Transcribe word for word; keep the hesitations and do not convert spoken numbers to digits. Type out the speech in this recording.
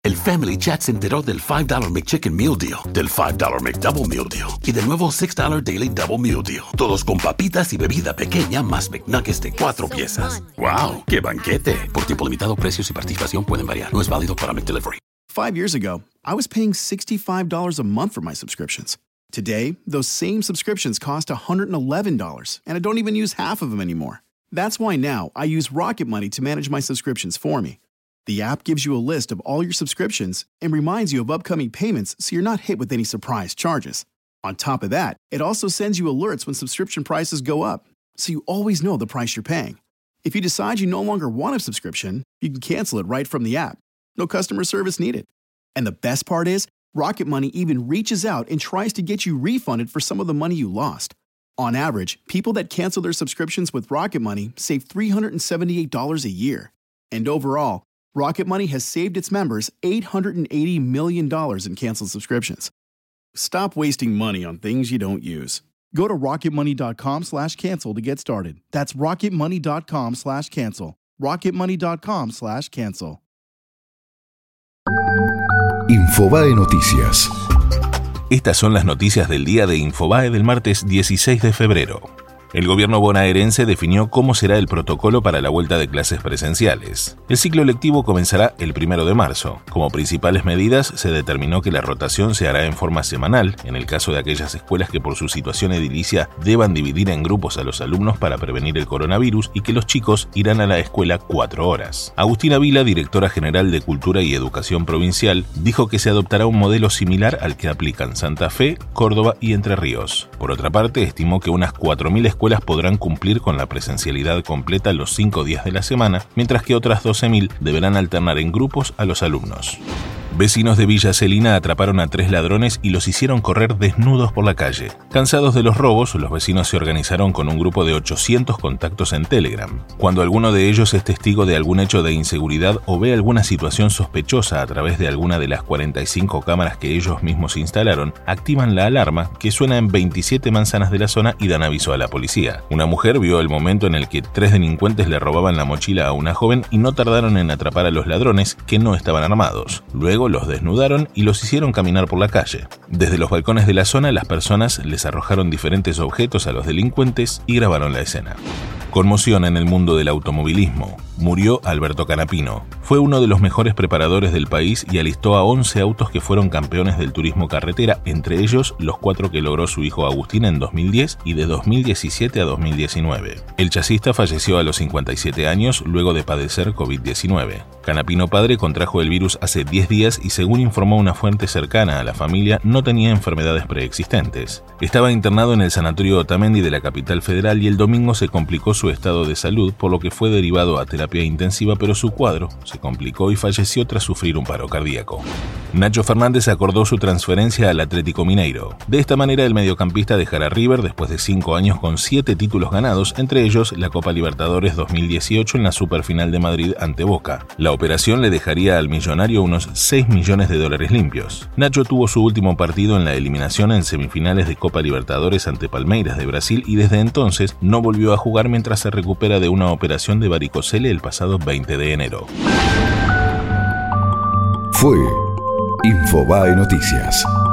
El Family Chat se enteró del five dollar McChicken Meal Deal, del five dollar McDouble Meal Deal y del nuevo six dollar Daily Double Meal Deal. Todos con papitas y bebida pequeña más McNuggets de cuatro piezas. ¡Wow! ¡Qué banquete! Por tiempo limitado, precios y participación pueden variar. No es válido para McDelivery. Five years ago, I was paying sixty-five dollars a month for my subscriptions. Today, those same subscriptions cost one hundred eleven dollars, and I don't even use half of them anymore. That's why now I use Rocket Money to manage my subscriptions for me. The app gives you a list of all your subscriptions and reminds you of upcoming payments so you're not hit with any surprise charges. On top of that, it also sends you alerts when subscription prices go up, so you always know the price you're paying. If you decide you no longer want a subscription, you can cancel it right from the app. No customer service needed. And the best part is, Rocket Money even reaches out and tries to get you refunded for some of the money you lost. On average, people that cancel their subscriptions with Rocket Money save three hundred seventy-eight dollars a year. And overall, Rocket Money has saved its members eight hundred eighty million dollars in canceled subscriptions. Stop wasting money on things you don't use. Go to rocketmoney.com slash cancel to get started. That's rocketmoney.com slash cancel. rocketmoney.com slash cancel. Infobae Noticias. Estas son las noticias del día de Infobae del martes dieciséis de febrero. El gobierno bonaerense definió cómo será el protocolo para la vuelta de clases presenciales. El ciclo lectivo comenzará el primero de marzo. Como principales medidas, se determinó que la rotación se hará en forma semanal, en el caso de aquellas escuelas que por su situación edilicia deban dividir en grupos a los alumnos para prevenir el coronavirus y que los chicos irán a la escuela cuatro horas. Agustina Vila, directora general de Cultura y Educación Provincial, dijo que se adoptará un modelo similar al que aplican Santa Fe, Córdoba y Entre Ríos. Por otra parte, estimó que unas cuatro mil escuelas escuelas podrán cumplir con la presencialidad completa los cinco días de la semana, mientras que otras doce mil deberán alternar en grupos a los alumnos. Vecinos de Villa Celina atraparon a tres ladrones y los hicieron correr desnudos por la calle. Cansados de los robos, los vecinos se organizaron con un grupo de ochocientos contactos en Telegram. Cuando alguno de ellos es testigo de algún hecho de inseguridad o ve alguna situación sospechosa a través de alguna de las cuarenta y cinco cámaras que ellos mismos instalaron, activan la alarma que suena en veintisiete manzanas de la zona y dan aviso a la policía. Una mujer vio el momento en el que tres delincuentes le robaban la mochila a una joven y no tardaron en atrapar a los ladrones, que no estaban armados. Luego los desnudaron y los hicieron caminar por la calle. Desde los balcones de la zona, las personas les arrojaron diferentes objetos a los delincuentes y grabaron la escena. Conmoción en el mundo del automovilismo. Murió Alberto Canapino. Fue uno de los mejores preparadores del país y alistó a once autos que fueron campeones del turismo carretera, entre ellos los cuatro que logró su hijo Agustín en dos mil diez y de dos mil diecisiete a dos mil diecinueve. El chasista falleció a los cincuenta y siete años luego de padecer covid diecinueve. Canapino padre contrajo el virus hace diez días y, según informó una fuente cercana a la familia, no tenía enfermedades preexistentes. Estaba internado en el Sanatorio Otamendi de la capital federal y el domingo se complicó su estado de salud, por lo que fue derivado a terapia intensiva, pero su cuadro se complicó y falleció tras sufrir un paro cardíaco. Nacho Fernández acordó su transferencia al Atlético Mineiro. De esta manera, el mediocampista dejará River después de cinco años con siete títulos ganados, entre ellos la Copa Libertadores dos mil dieciocho en la Superfinal de Madrid ante Boca. La operación le dejaría al millonario unos seis millones de dólares limpios. Nacho tuvo su último partido en la eliminación en semifinales de Copa Libertadores ante Palmeiras de Brasil y desde entonces no volvió a jugar mientras se recupera de una operación de varicocele el pasado veinte de enero. Fue Infobae Noticias.